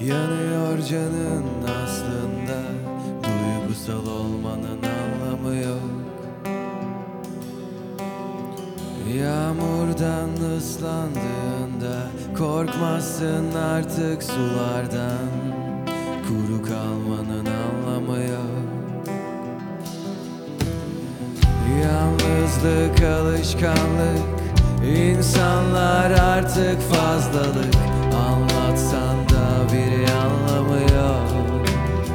Yanıyor canın aslında, duygusal olmanın anlamı yok. Yağmurdan ıslandığında korkmazsın artık sulardan. Kuru kalmanın anlamı yok. Yalnızlık alışkanlık, insanlar artık fazlalık. Anlatsan da bir anlamı yok.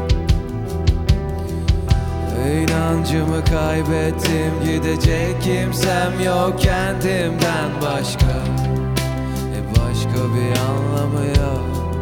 İnancımı kaybettim, gidecek kimsem yok kendimden başka. Başka bir anlamı yok.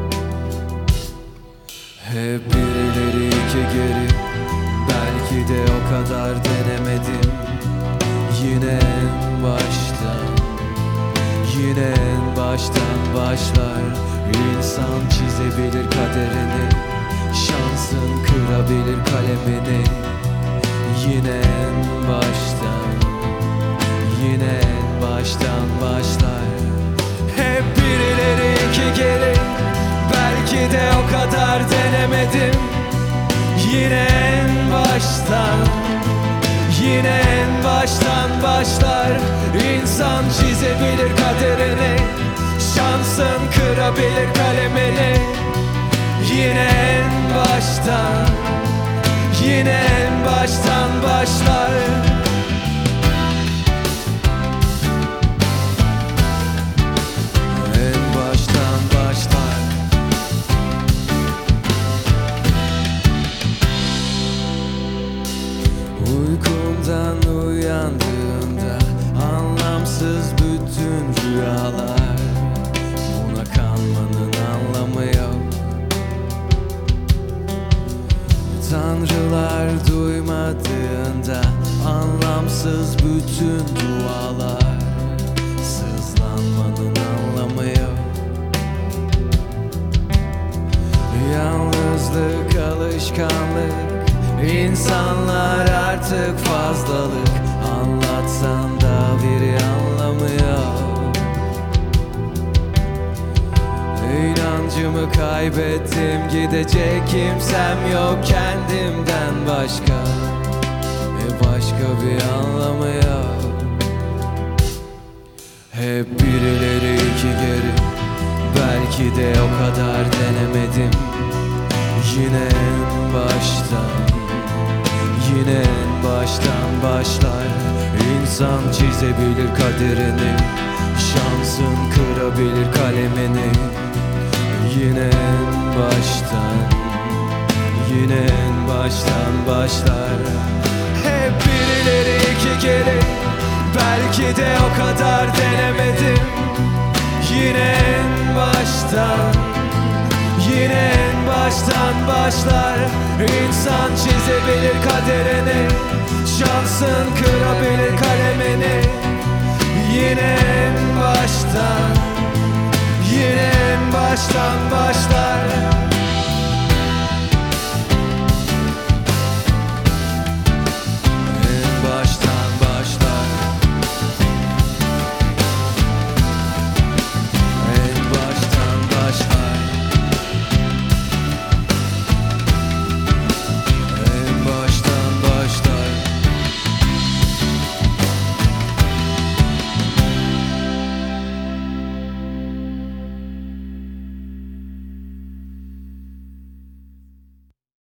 Hep birileri iki geri, belki de o kadar denemedim. Yine en baştan, yine en baştan başlar. İnsan çizebilir kaderini, şansın kırabilir kalemini. Yine en baştan, yine en baştan başlar. Hep birileri iki geri, belki de o kadar denemedim. Yine en baştan, yine en baştan başlar. İnsan çizebilir kaderini, şansın kırabilir kalemini. Yine en baştan, yine en baştan başlar. En baştan başlar. Uykumdan uyandığımda anlamsız bütün rüyalar. Buna kanmanın anlamı yok. Tanrılar duymadığında anlamsız bütün dualar. Sızlanmanın anlamı yok. Yalnızlık alışkanlık, İnsanlar artık fazlalık. Anlatsan da bir anlamı yok. İnancımı kaybettim, gidecek kimsem yok kendimden başka. Başka bir anlamı yok. Hep birileri iki geri, belki de o kadar denemedim. Yine en baştan, yine en baştan başlar. İnsan çizebilir kaderini, şansın kırabilir kalemini. Yine en baştan, yine en baştan başlar. Hep birileri iki geri, belki de o kadar denemedim. Yine en baştan, yine en baştan başlar. İnsan çizebilir kaderini, şansın kırabilir kalemini. Yine en baştan, yine en baştan başlar.